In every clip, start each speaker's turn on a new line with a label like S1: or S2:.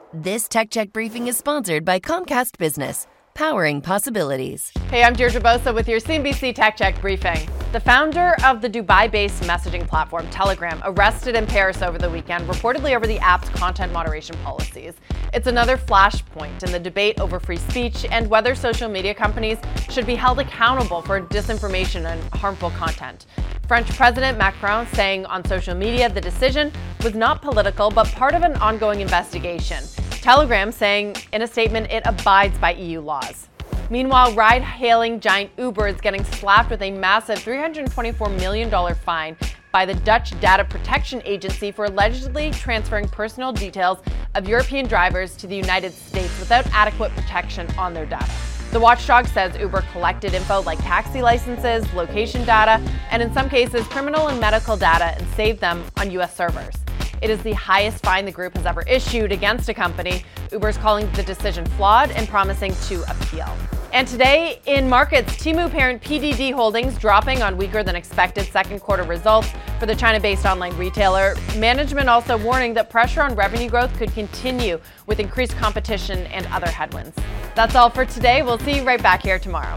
S1: This Tech Check briefing is sponsored by Comcast Business, powering possibilities.
S2: Hey, I'm Deirdre Bosa with your CNBC Tech Check briefing. The founder of the Dubai-based messaging platform Telegram arrested in Paris over the weekend, reportedly over the app's content moderation policies. It's another flashpoint in the debate over free speech and whether social media companies should be held accountable for disinformation and harmful content. French President Macron saying on social media the decision was not political but part of an ongoing investigation. Telegram saying in a statement it abides by EU laws. Meanwhile, ride-hailing giant Uber is getting slapped with a massive $324 million fine by the Dutch Data Protection Agency for allegedly transferring personal details of European drivers to the United States without adequate protection on their data. The watchdog says Uber collected info like taxi licenses, location data, and in some cases criminal and medical data and saved them on U.S. servers. It is the highest fine the group has ever issued against a company. Uber is calling the decision flawed and promising to appeal. And today in markets, Temu parent PDD Holdings dropping on weaker than expected second quarter results for the China-based online retailer. Management also warning that pressure on revenue growth could continue with increased competition and other headwinds. That's all for today. We'll see you right back here tomorrow.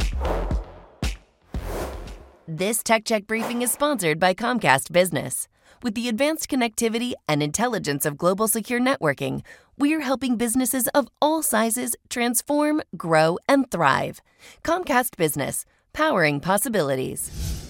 S1: This Tech Check briefing is sponsored by Comcast Business. With the advanced connectivity and intelligence of global secure networking, we're helping businesses of all sizes transform, grow, and thrive. Comcast Business, powering possibilities.